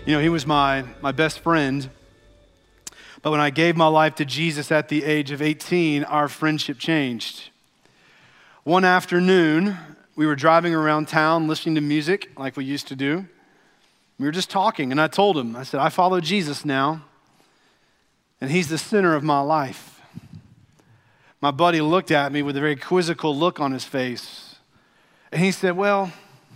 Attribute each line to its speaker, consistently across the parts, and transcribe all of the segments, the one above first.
Speaker 1: You know, he was my best friend, but when I gave my life to Jesus at the age of 18, our friendship changed. One afternoon, we were driving around town listening to music like we used to do. We were just talking, and I told him, I said, I follow Jesus now, and he's the center of my life. My buddy looked at me with a very quizzical look on his face, and he said, well,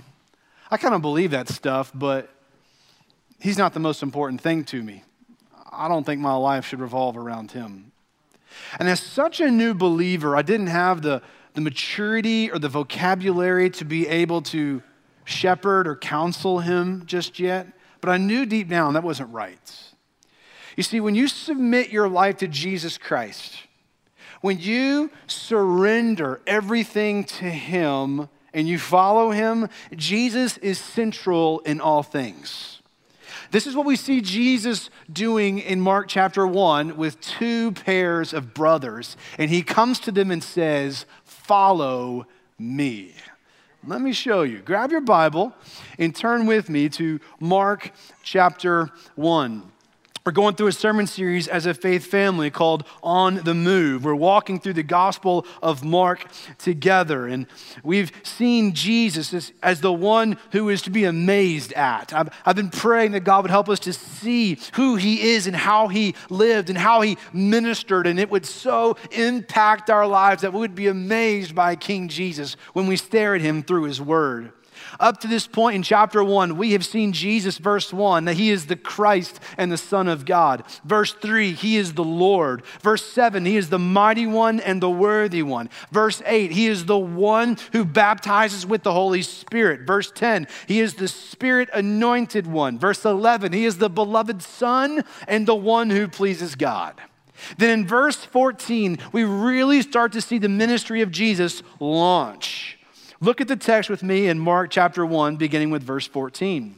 Speaker 1: I kind of believe that stuff, but he's not the most important thing to me. I don't think my life should revolve around him. And as such a new believer, I didn't have the maturity or the vocabulary to be able to shepherd or counsel him just yet, but I knew deep down that wasn't right. You see, when you submit your life to Jesus Christ, when you surrender everything to him and you follow him, Jesus is central in all things. This is what we see Jesus doing in Mark chapter 1 with two pairs of brothers. And he comes to them and says, follow me. Let me show you. Grab your Bible and turn with me to Mark chapter 1. We're going through a sermon series as a faith family called On the Move. We're walking through the Gospel of Mark together, and we've seen Jesus as the one who is to be amazed at. I've been praying that God would help us to see who he is and how he lived and how he ministered, and it would so impact our lives that we would be amazed by King Jesus when we stare at him through his word. Up to this point in chapter 1, we have seen Jesus, verse 1, that he is the Christ and the Son of God. Verse 3, he is the Lord. Verse 7, he is the mighty one and the worthy one. Verse 8, he is the one who baptizes with the Holy Spirit. Verse 10, he is the Spirit anointed one. Verse 11, he is the beloved Son and the one who pleases God. Then in verse 14, we really start to see the ministry of Jesus launch. Look at the text with me in Mark chapter 1, beginning with verse 14.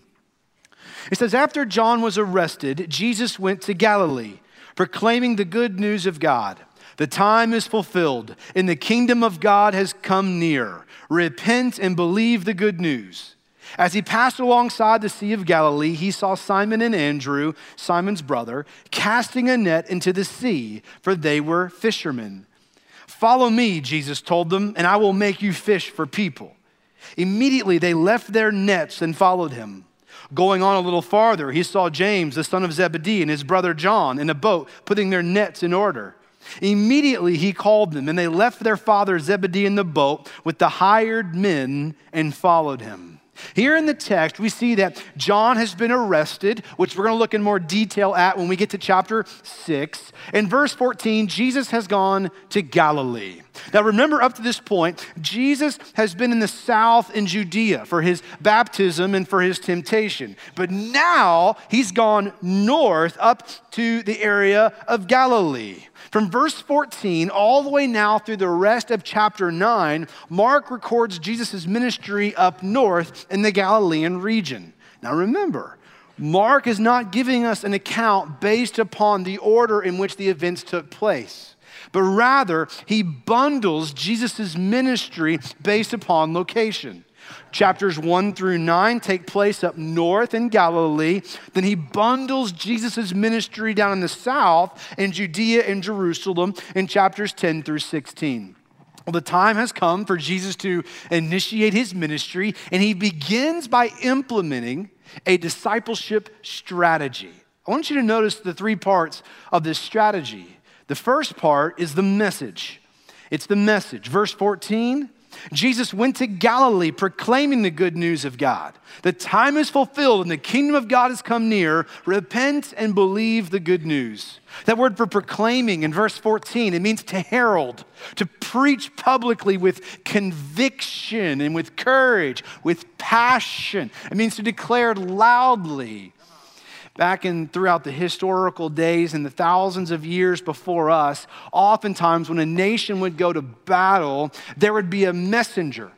Speaker 1: It says, after John was arrested, Jesus went to Galilee, proclaiming the good news of God. The time is fulfilled, and the kingdom of God has come near. Repent and believe the good news. As he passed alongside the Sea of Galilee, he saw Simon and Andrew, Simon's brother, casting a net into the sea, for they were fishermen. Follow me, Jesus told them, and I will make you fish for people. Immediately they left their nets and followed him. Going on a little farther, he saw James, the son of Zebedee, and his brother John in a boat putting their nets in order. Immediately he called them, and they left their father Zebedee in the boat with the hired men and followed him. Here in the text, we see that John has been arrested, which we're going to look in more detail at when we get to chapter 6. In verse 14, Jesus has gone to Galilee. Now remember, up to this point, Jesus has been in the south in Judea for his baptism and for his temptation. But now he's gone north up to the area of Galilee. From verse 14 all the way now through the rest of chapter 9, Mark records Jesus' ministry up north in the Galilean region. Now remember, Mark is not giving us an account based upon the order in which the events took place, but rather he bundles Jesus' ministry based upon location. Chapters 1 through 9 take place up north in Galilee. Then he bundles Jesus' ministry down in the south in Judea and Jerusalem in chapters 10 through 16. Well, the time has come for Jesus to initiate his ministry, and he begins by implementing a discipleship strategy. I want you to notice the three parts of this strategy. The first part is the message. It's the message. Verse 14, Jesus went to Galilee proclaiming the good news of God. The time is fulfilled and the kingdom of God has come near. Repent and believe the good news. That word for proclaiming in verse 14, it means to herald, to preach publicly with conviction and with courage, with passion. It means to declare loudly. Back throughout the historical days and the thousands of years before us, oftentimes when a nation would go to battle, there would be a messenger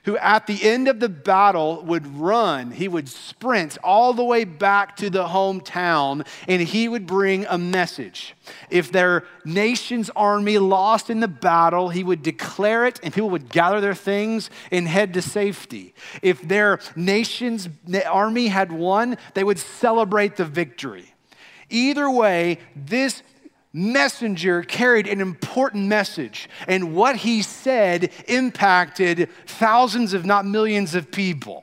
Speaker 1: who at the end of the battle would run. He would sprint all the way back to the hometown, and he would bring a message. If their nation's army lost in the battle, he would declare it, and people would gather their things and head to safety. If their nation's army had won, they would celebrate the victory. Either way, this messenger carried an important message, and what he said impacted thousands, if not millions of people.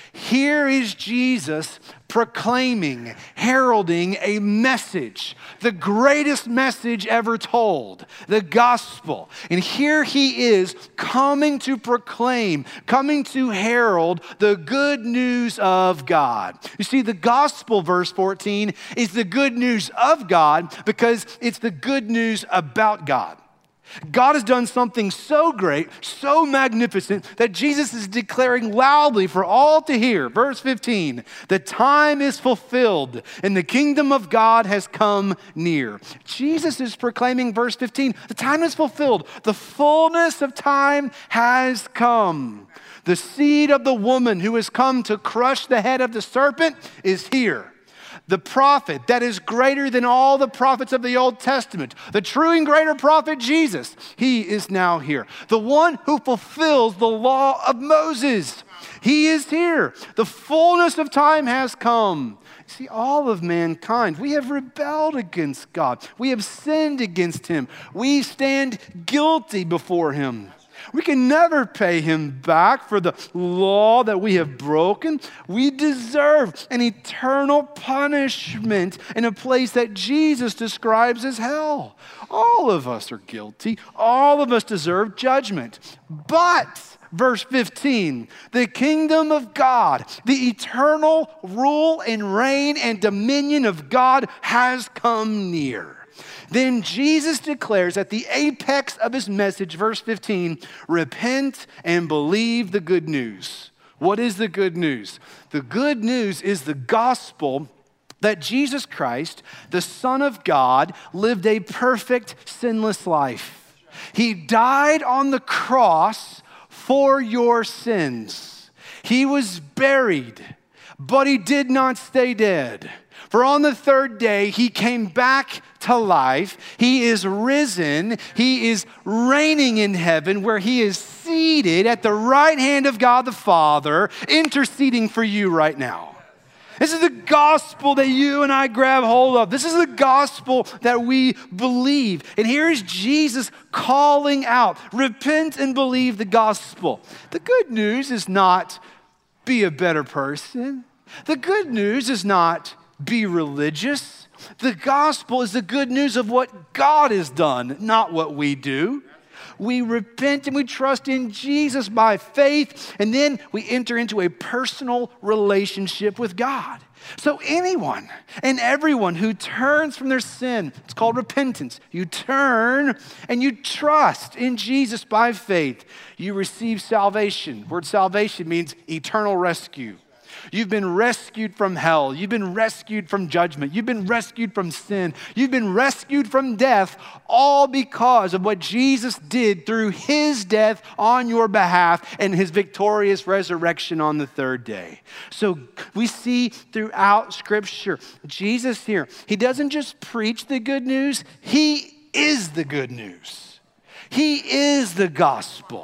Speaker 1: Here is Jesus proclaiming, heralding a message, the greatest message ever told, the gospel. And here he is coming to proclaim, coming to herald the good news of God. You see, the gospel, verse 14, is the good news of God because it's the good news about God. God has done something so great, so magnificent, that Jesus is declaring loudly for all to hear. Verse 15, the time is fulfilled and the kingdom of God has come near. Jesus is proclaiming, verse 15, the time is fulfilled. The fullness of time has come. The seed of the woman who has come to crush the head of the serpent is here. The prophet that is greater than all the prophets of the Old Testament, the true and greater prophet Jesus, he is now here. The one who fulfills the law of Moses, he is here. The fullness of time has come. See, all of mankind, we have rebelled against God. We have sinned against him. We stand guilty before him. We can never pay him back for the law that we have broken. We deserve an eternal punishment in a place that Jesus describes as hell. All of us are guilty. All of us deserve judgment. But, verse 15, the kingdom of God, the eternal rule and reign and dominion of God has come near. Then Jesus declares at the apex of his message, verse 15, repent and believe the good news. What is the good news? The good news is the gospel that Jesus Christ, the Son of God, lived a perfect, sinless life. He died on the cross for your sins. He was buried, but he did not stay dead. For on the third day, he came back to life. He is risen. He is reigning in heaven where he is seated at the right hand of God the Father, interceding for you right now. This is the gospel that you and I grab hold of. This is the gospel that we believe. And here is Jesus calling out, repent and believe the gospel. The good news is not be a better person. The good news is not be religious. The gospel is the good news of what God has done, not what we do. We repent and we trust in Jesus by faith, and then we enter into a personal relationship with God. So anyone and everyone who turns from their sin, it's called repentance. You turn and you trust in Jesus by faith. You receive salvation. The word salvation means eternal rescue. You've been rescued from hell. You've been rescued from judgment. You've been rescued from sin. You've been rescued from death, all because of what Jesus did through his death on your behalf and his victorious resurrection on the third day. So we see throughout Scripture, Jesus here, he doesn't just preach the good news, he is the good news. He is the gospel.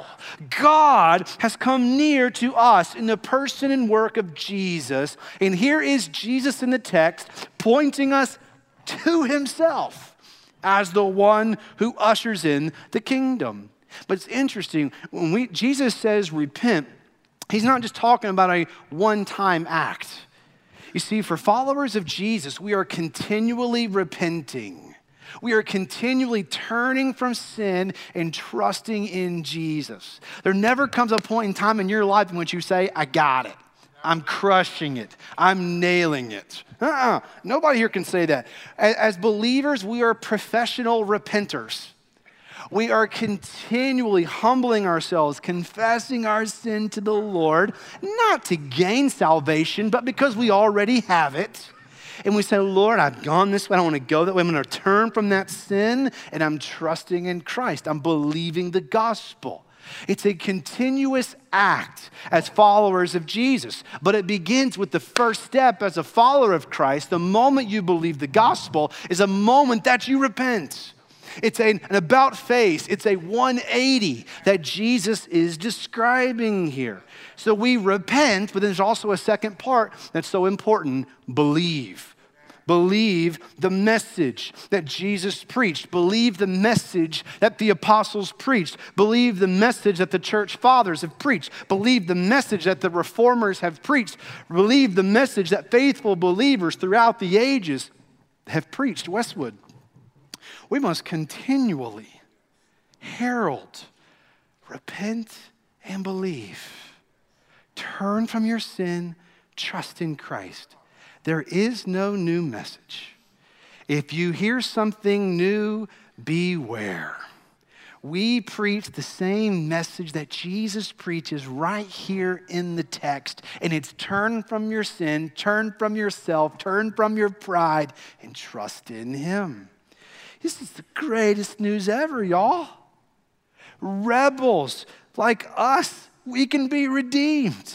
Speaker 1: God has come near to us in the person and work of Jesus. And here is Jesus in the text pointing us to himself as the one who ushers in the kingdom. But it's interesting, when Jesus says repent, he's not just talking about a one-time act. You see, for followers of Jesus, we are continually repenting. We are continually turning from sin and trusting in Jesus. There never comes a point in time in your life in which you say, I got it. I'm crushing it. I'm nailing it. Nobody here can say that. As believers, we are professional repenters. We are continually humbling ourselves, confessing our sin to the Lord, not to gain salvation, but because we already have it. And we say, Lord, I've gone this way. I don't want to go that way. I'm going to turn from that sin, and I'm trusting in Christ. I'm believing the gospel. It's a continuous act as followers of Jesus, but it begins with the first step as a follower of Christ. The moment you believe the gospel is a moment that you repent. It's an about face. It's a 180 that Jesus is describing here. So we repent, but there's also a second part that's so important: believe. Believe the message that Jesus preached. Believe the message that the apostles preached. Believe the message that the church fathers have preached. Believe the message that the reformers have preached. Believe the message that faithful believers throughout the ages have preached. Westwood, we must continually herald, repent, and believe. Turn from your sin, trust in Christ. There is no new message. If you hear something new, beware. We preach the same message that Jesus preaches right here in the text, and it's turn from your sin, turn from yourself, turn from your pride, and trust in Him. This is the greatest news ever, y'all. Rebels like us, we can be redeemed.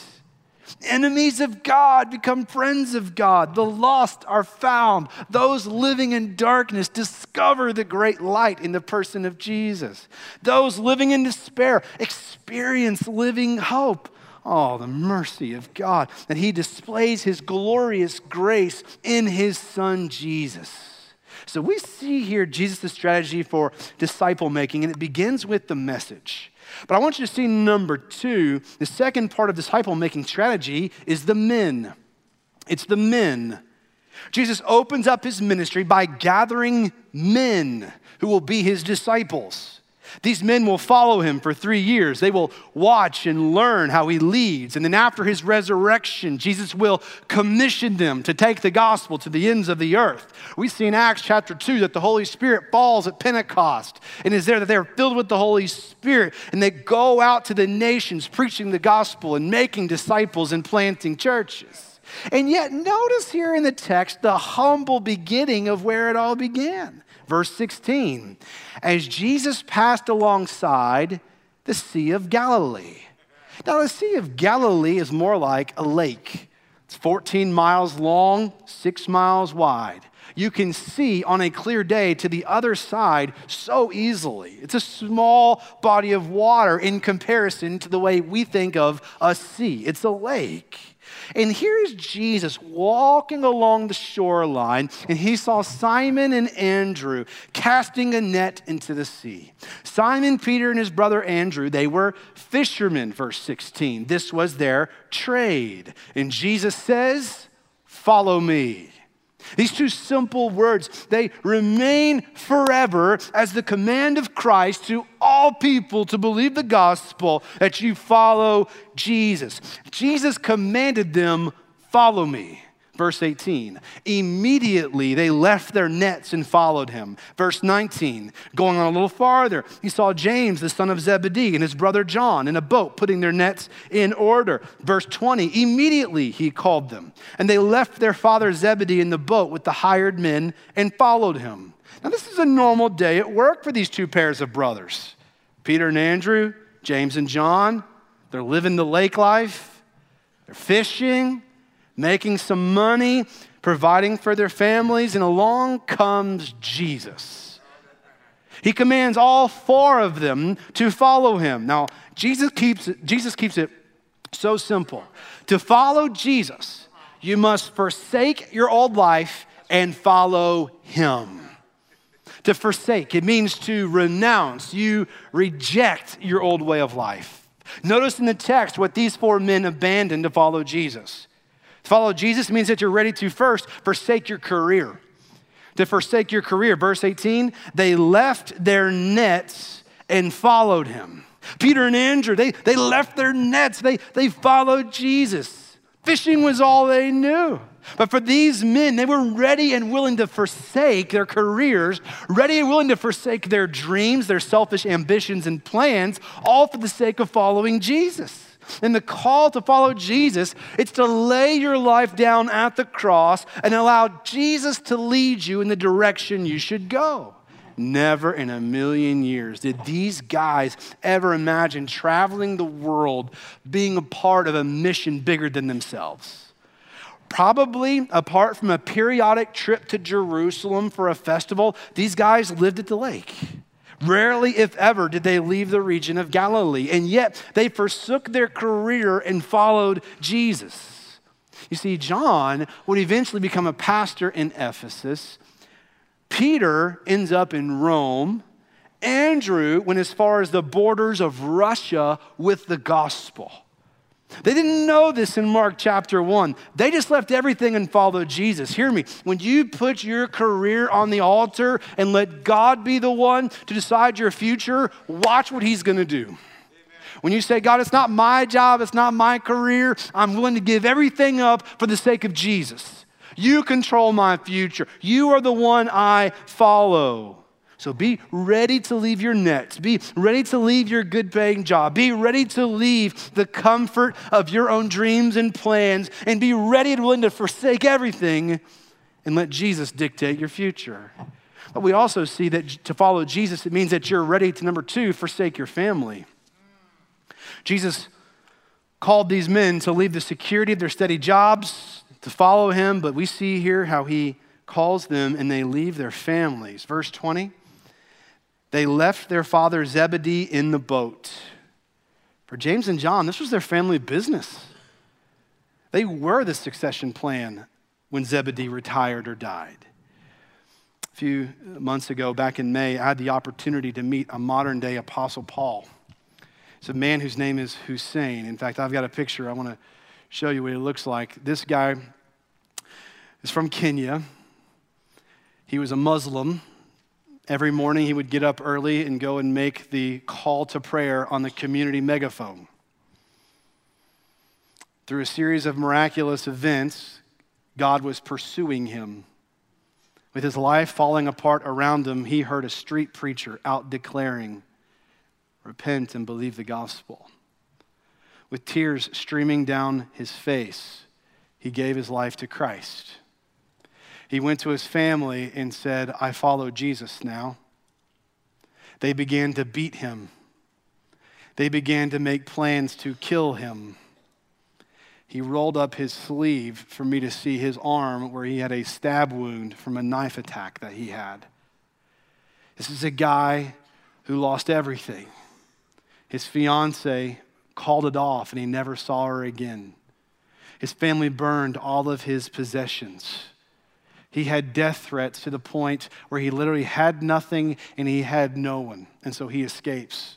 Speaker 1: Enemies of God become friends of God. The lost are found. Those living in darkness discover the great light in the person of Jesus. Those living in despair experience living hope. Oh, the mercy of God, that He displays His glorious grace in His Son, Jesus. So we see here Jesus' strategy for disciple making, and it begins with the message. But I want you to see number two, the second part of disciple-making strategy is the men. It's the men. Jesus opens up His ministry by gathering men who will be His disciples. These men will follow Him for 3 years. They will watch and learn how He leads. And then after His resurrection, Jesus will commission them to take the gospel to the ends of the earth. We see in Acts chapter 2 that the Holy Spirit falls at Pentecost and is there that they are filled with the Holy Spirit and they go out to the nations preaching the gospel and making disciples and planting churches. And yet notice here in the text the humble beginning of where it all began. Verse 16, as Jesus passed alongside the Sea of Galilee. Now, the Sea of Galilee is more like a lake. It's 14 miles long, 6 miles wide. You can see on a clear day to the other side so easily. It's a small body of water in comparison to the way we think of a sea. It's a lake. And here's Jesus walking along the shoreline, and He saw Simon and Andrew casting a net into the sea. Simon Peter and his brother Andrew, they were fishermen, verse 16. This was their trade. And Jesus says, "Follow me." These two simple words, they remain forever as the command of Christ to all people to believe the gospel, that you follow Jesus. Jesus commanded them, "Follow me." Verse 18, immediately they left their nets and followed Him. Verse 19, going on a little farther, He saw James, the son of Zebedee, and his brother John in a boat putting their nets in order. Verse 20, immediately He called them, and they left their father Zebedee in the boat with the hired men and followed Him. Now this is a normal day at work for these two pairs of brothers. Peter and Andrew, James and John, they're living the lake life, they're fishing, making some money, providing for their families, and along comes Jesus. He commands all four of them to follow Him. Now, Jesus keeps it so simple. To follow Jesus, you must forsake your old life and follow Him. To forsake, it means to renounce. You reject your old way of life. Notice in the text what these four men abandoned to follow Jesus. To follow Jesus means that you're ready to first forsake your career. To forsake your career. Verse 18, they left their nets and followed Him. Peter and Andrew, they left their nets. They followed Jesus. Fishing was all they knew. But for these men, they were ready and willing to forsake their careers, ready and willing to forsake their dreams, their selfish ambitions and plans, all for the sake of following Jesus. And the call to follow Jesus, it's to lay your life down at the cross and allow Jesus to lead you in the direction you should go. Never in a million years did these guys ever imagine traveling the world, being a part of a mission bigger than themselves. Probably, apart from a periodic trip to Jerusalem for a festival, these guys lived at the lake. Rarely, if ever, did they leave the region of Galilee, and yet they forsook their career and followed Jesus. You see, John would eventually become a pastor in Ephesus. Peter ends up in Rome. Andrew went as far as the borders of Russia with the gospel. They didn't know this in Mark chapter 1. They just left everything and followed Jesus. Hear me. When you put your career on the altar and let God be the one to decide your future, watch what he's going to do. Amen. When you say, God, it's not my job, it's not my career, I'm willing to give everything up for the sake of Jesus. You control my future. You are the one I follow. So be ready to leave your nets. Be ready to leave your good-paying job. Be ready to leave the comfort of your own dreams and plans, and be ready and willing to forsake everything and let Jesus dictate your future. But we also see that to follow Jesus, it means that you're ready to, number 2, forsake your family. Jesus called these men to leave the security of their steady jobs, to follow him, but we see here how he calls them and they leave their families. Verse 20, they left their father Zebedee in the boat. For James and John, this was their family business. They were the succession plan when Zebedee retired or died. A few months ago, back in May, I had the opportunity to meet a modern day Apostle Paul. It's a man whose name is Hussein. In fact, I've got a picture I want to show you what he looks like. This guy is from Kenya. He was a Muslim. Every morning he would get up early and go and make the call to prayer on the community megaphone. Through a series of miraculous events, God was pursuing him. With his life falling apart around him, he heard a street preacher out declaring, "Repent and believe the gospel." With tears streaming down his face, he gave his life to Christ. He went to his family and said, "I follow Jesus now." They began to beat him. They began to make plans to kill him. He rolled up his sleeve for me to see his arm where he had a stab wound from a knife attack that he had. This is a guy who lost everything. His fiance called it off and he never saw her again. His family burned all of his possessions. He had death threats to the point where he literally had nothing and he had no one. And so he escapes.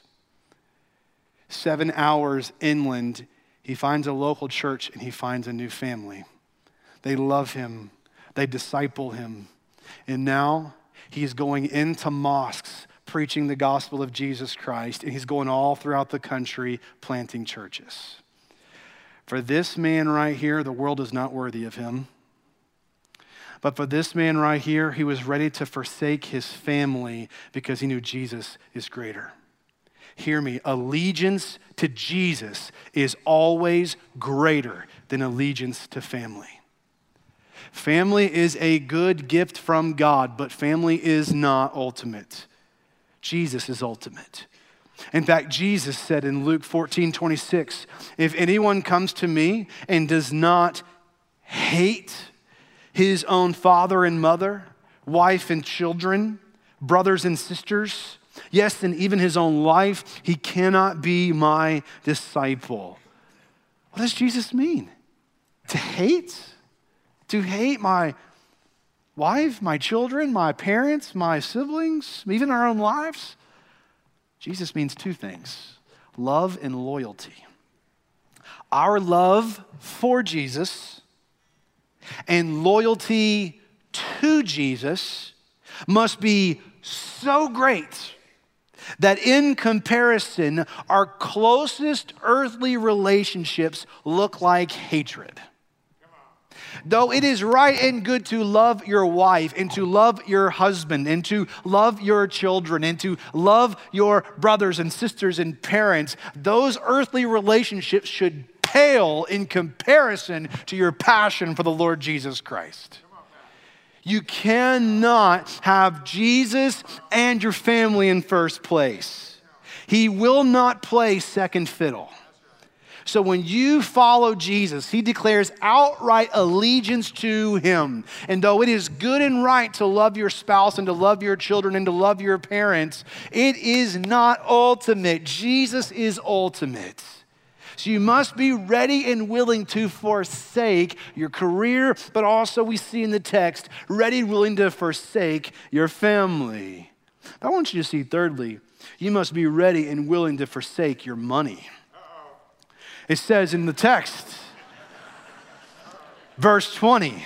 Speaker 1: 7 hours inland, he finds a local church and he finds a new family. They love him. They disciple him. And now he's going into mosques preaching the gospel of Jesus Christ, and he's going all throughout the country planting churches. For this man right here, the world is not worthy of him. But for this man right here, he was ready to forsake his family because he knew Jesus is greater. Hear me, allegiance to Jesus is always greater than allegiance to family. Family is a good gift from God, but family is not ultimate. Jesus is ultimate. In fact, Jesus said in Luke 14:26, "If anyone comes to me and does not hate his own father and mother, wife and children, brothers and sisters, yes, and even his own life, he cannot be my disciple." What does Jesus mean? To hate? To hate my wife, my children, my parents, my siblings, even our own lives? Jesus means 2 things: love and loyalty. Our love for Jesus and loyalty to Jesus must be so great that in comparison, our closest earthly relationships look like hatred. Though it is right and good to love your wife and to love your husband and to love your children and to love your brothers and sisters and parents, those earthly relationships should pale in comparison to your passion for the Lord Jesus Christ. You cannot have Jesus and your family in first place. He will not play second fiddle. So when you follow Jesus, he declares outright allegiance to him. And though it is good and right to love your spouse and to love your children and to love your parents, it is not ultimate. Jesus is ultimate. So you must be ready and willing to forsake your career, but also we see in the text, ready and willing to forsake your family. But I want you to see thirdly, you must be ready and willing to forsake your money. It says in the text, verse 20,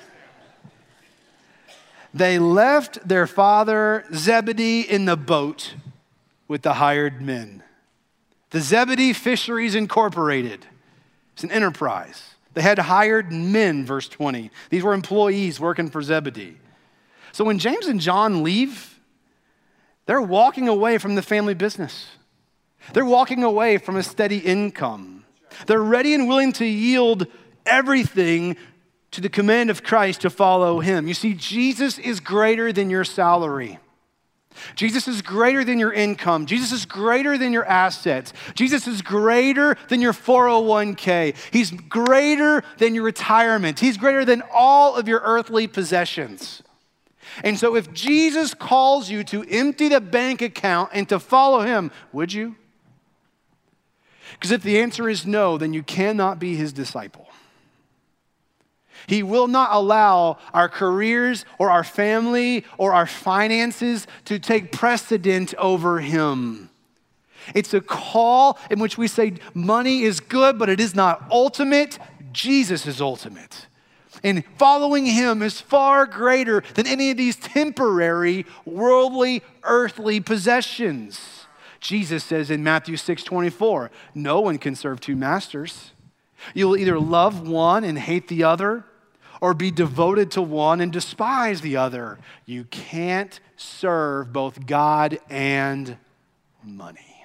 Speaker 1: they left their father Zebedee in the boat with the hired men. The Zebedee Fisheries Incorporated. It's an enterprise. They had hired men, verse 20. These were employees working for Zebedee. So when James and John leave, they're walking away from the family business. They're walking away from a steady income. They're ready and willing to yield everything to the command of Christ to follow him. You see, Jesus is greater than your salary. Jesus is greater than your income. Jesus is greater than your assets. Jesus is greater than your 401k. He's greater than your retirement. He's greater than all of your earthly possessions. And so if Jesus calls you to empty the bank account and to follow him, would you? Because if the answer is no, then you cannot be his disciple. He will not allow our careers or our family or our finances to take precedent over him. It's a call in which we say money is good, but it is not ultimate. Jesus is ultimate. And following him is far greater than any of these temporary, worldly, earthly possessions. Jesus says in Matthew 6:24, no one can serve two masters. You will either love one and hate the other, or be devoted to one and despise the other. You can't serve both God and money.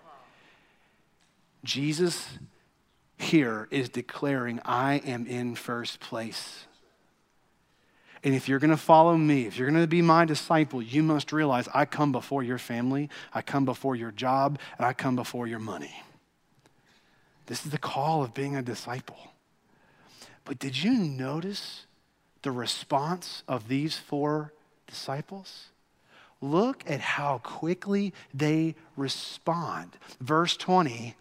Speaker 1: Jesus here is declaring, I am in first place. And if you're going to follow me, if you're going to be my disciple, you must realize I come before your family, I come before your job, and I come before your money. This is the call of being a disciple. But did you notice the response of these four disciples? Look at how quickly they respond. Verse 20,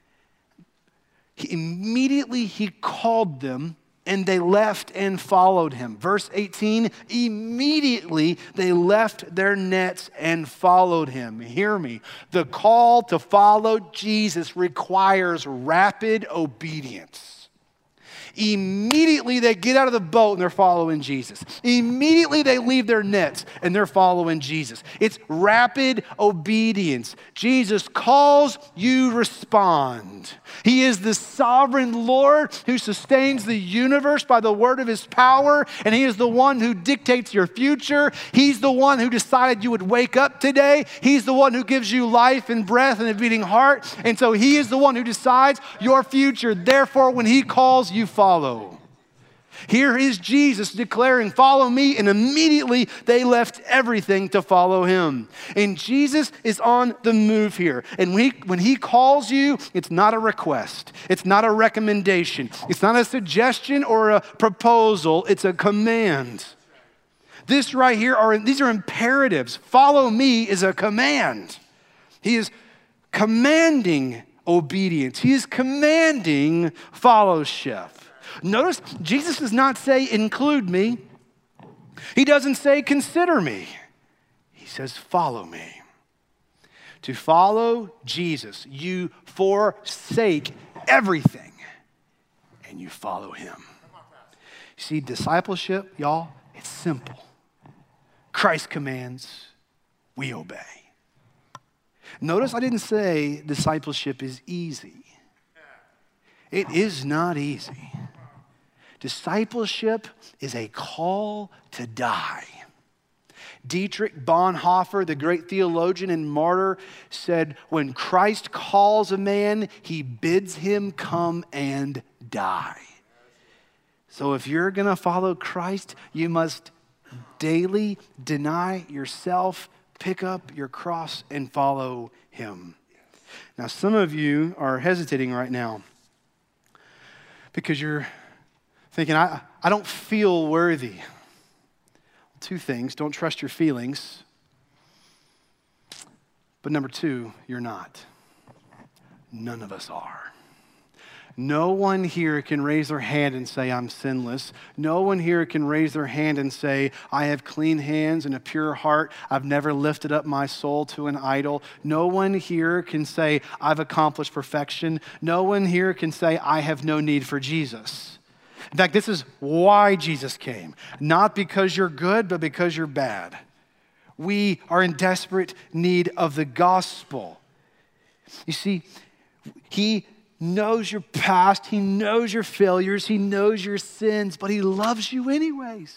Speaker 1: he called them, and they left and followed him. Verse 18, immediately they left their nets and followed him. Hear me. The call to follow Jesus requires rapid obedience. Immediately they get out of the boat and they're following Jesus. Immediately they leave their nets and they're following Jesus. It's rapid obedience. Jesus calls, you respond. He is the sovereign Lord who sustains the universe by the word of his power, and he is the one who dictates your future. He's the one who decided you would wake up today. He's the one who gives you life and breath and a beating heart, and so he is the one who decides your future. Therefore, when he calls, you follow. Here is Jesus declaring, follow me, and immediately they left everything to follow him. And Jesus is on the move here. And when he calls you, it's not a request. It's not a recommendation. It's not a suggestion or a proposal. It's a command. This right here, these are imperatives. Follow me is a command. He is commanding obedience. He is commanding fellowship. Notice, Jesus does not say, include me. He doesn't say, consider me. He says, follow me. To follow Jesus, you forsake everything and you follow him. You see, discipleship, y'all, it's simple. Christ commands, we obey. Notice I didn't say discipleship is easy. It is not easy. Discipleship is a call to die. Dietrich Bonhoeffer, the great theologian and martyr, said, when Christ calls a man, he bids him come and die. So if you're going to follow Christ, you must Daily deny yourself, pick up your cross, and follow him. Now, some of you are hesitating right now because you're thinking, I don't feel worthy. Two things: don't trust your feelings. But number two, you're not. None of us are. No one here can raise their hand and say, I'm sinless. No one here can raise their hand and say, I have clean hands and a pure heart. I've never lifted up my soul to an idol. No one here can say, I've accomplished perfection. No one here can say, I have no need for Jesus. In fact, this is why Jesus came. Not because you're good, but because you're bad. We are in desperate need of the gospel. You see, he knows your past, he knows your failures, he knows your sins, but he loves you anyways.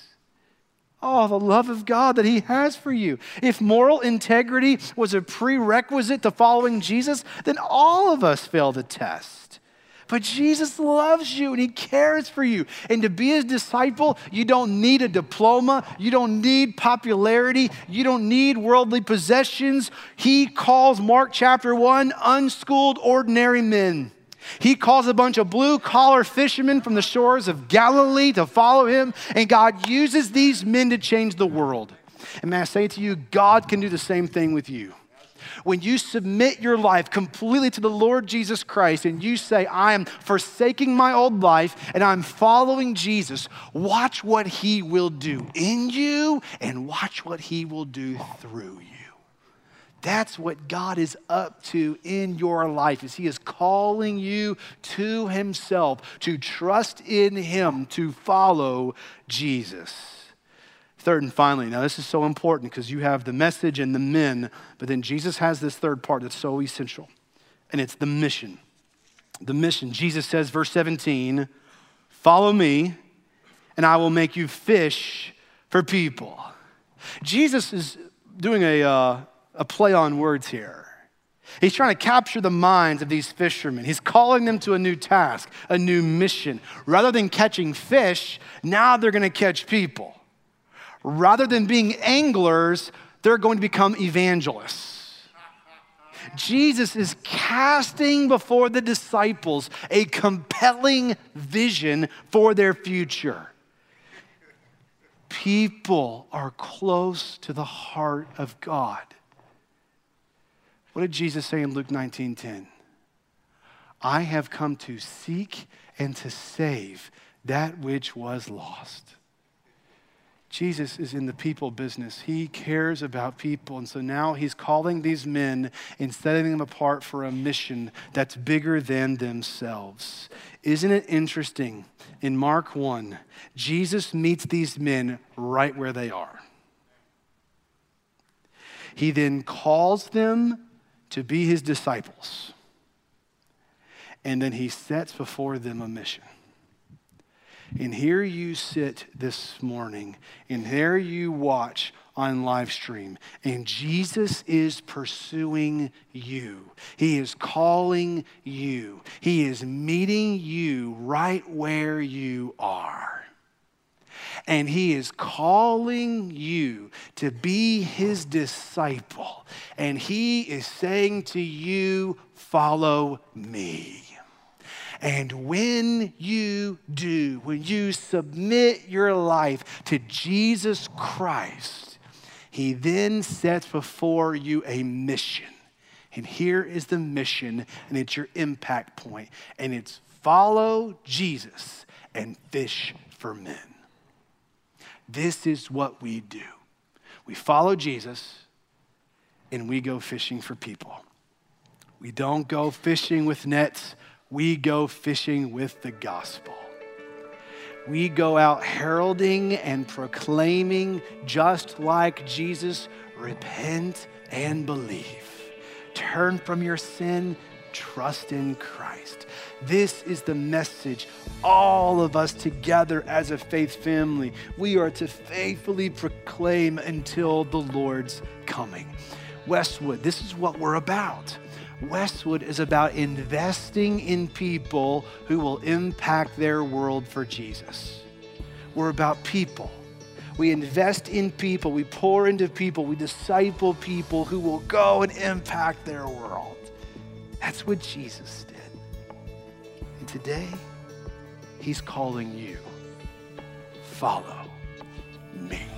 Speaker 1: Oh, the love of God that he has for you. If moral integrity was a prerequisite to following Jesus, then all of us fail the test. But Jesus loves you and he cares for you. And to be his disciple, you don't need a diploma. You don't need popularity. You don't need worldly possessions. He calls, Mark chapter 1, unschooled ordinary men. He calls a bunch of blue-collar fishermen from the shores of Galilee to follow him. And God uses these men to change the world. And may I say to you, God can do the same thing with you. When you submit your life completely to the Lord Jesus Christ and you say, I am forsaking my old life and I'm following Jesus, watch what he will do in you and watch what he will do through you. That's what God is up to in your life, is he is calling you to himself, to trust in him, to follow Jesus. Third and finally, now this is so important because you have the message and the men, but then Jesus has this third part that's so essential, and it's the mission. The mission. Jesus says, verse 17, follow me, and I will make you fish for people. Jesus is doing a play on words here. He's trying to capture the minds of these fishermen. He's calling them to a new task, a new mission. Rather than catching fish, now they're going to catch people. Rather than being anglers, they're going to become evangelists. Jesus is casting before the disciples a compelling vision for their future. People are close to the heart of God. What did Jesus say in Luke 19:10? I have come to seek and to save that which was lost. Jesus is in the people business. He cares about people. And so now he's calling these men and setting them apart for a mission that's bigger than themselves. Isn't it interesting? In Mark 1, Jesus meets these men right where they are. He then calls them to be his disciples. And then he sets before them a mission. And here you sit this morning, and there you watch on live stream, and Jesus is pursuing you. He is calling you. He is meeting you right where you are. And he is calling you to be his disciple. And he is saying to you, follow me. And when you do, when you submit your life to Jesus Christ, he then sets before you a mission. And here is the mission, and it's your impact point. And it's follow Jesus and fish for men. This is what we do. We follow Jesus, and we go fishing for people. We don't go fishing with nets. We go fishing with the gospel. We go out heralding and proclaiming, just like Jesus, repent and believe. Turn from your sin, trust in Christ. This is the message all of us together as a faith family. We are to faithfully proclaim until the Lord's coming. Westwood, this is what we're about. Westwood is about investing in people who will impact their world for Jesus. We're about people. We invest in people. We pour into people. We disciple people who will go and impact their world. That's what Jesus did. And today, he's calling you. Follow me.